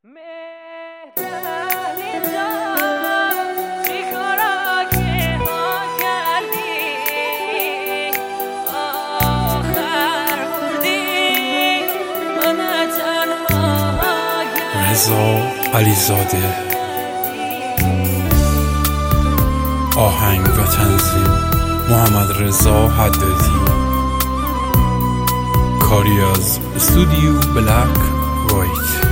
رضا علیزاده. آهنگ و تنظیم محمد رضا حدادی. کاری از استودیو بلک وایت.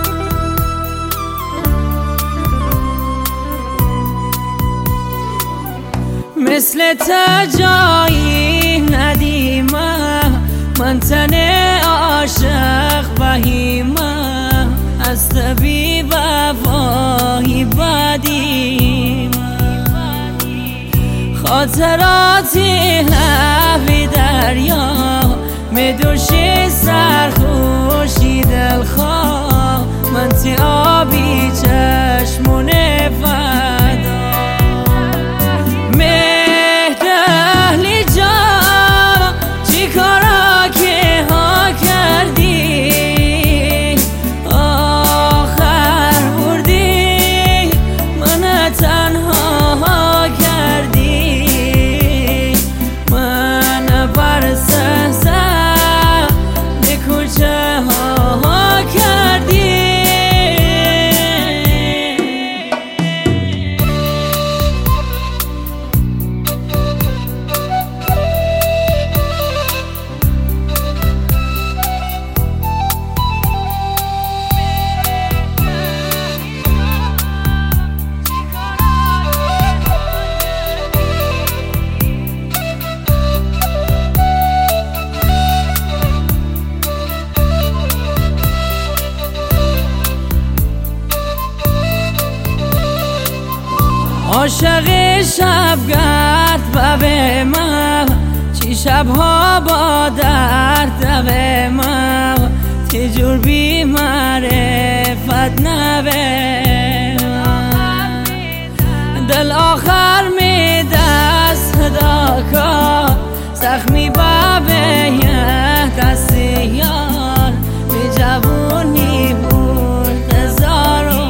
مثل تجایی ندیمه، من تن عاشق بهیمه، از طبی وفایی بدیم، خاطراتی لبی دریا، میدوشی سرخوشی دلخواه، من تی آبی چشمون فدا. مهدهلی جا چی کارا که ها کردی، آخر بردی من تنها کردی، من برسه سر به کوچه ها کردی. عاشق شبگرد به من، چی شبها با درد به من، چی جور بی معرفت نبه من، دل آخر می دست صدا کار، زخمی به یه دستی یار، بی جوونی بود هزارو.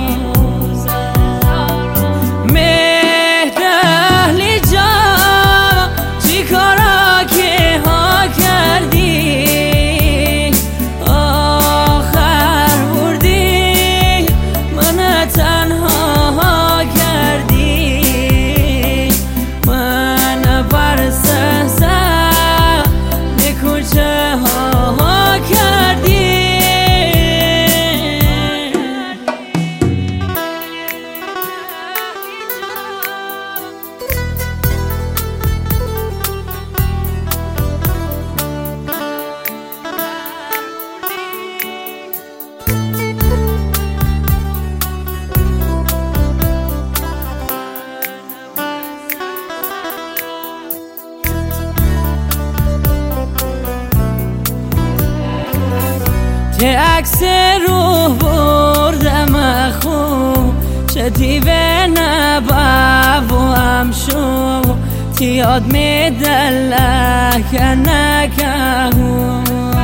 چه عکس روح بردم خوب، چه دیوه نباب و همشو، تی یاد می دلک نکهو،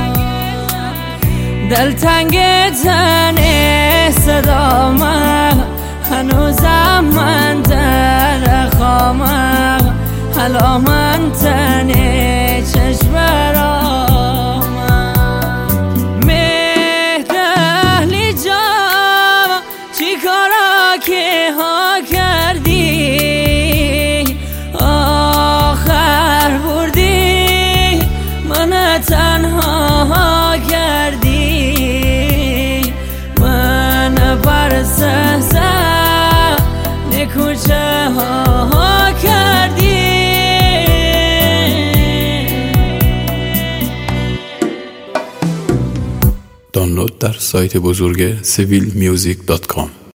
دلتنگ تن صدامه، هنوزم من در خامه، حالا من تن چشم را. که ها کردی، آخر بردی من تنها کردی، من برسه سر نکوچه ها کردی. دانلود در سایت بزرگ civilmusic.com.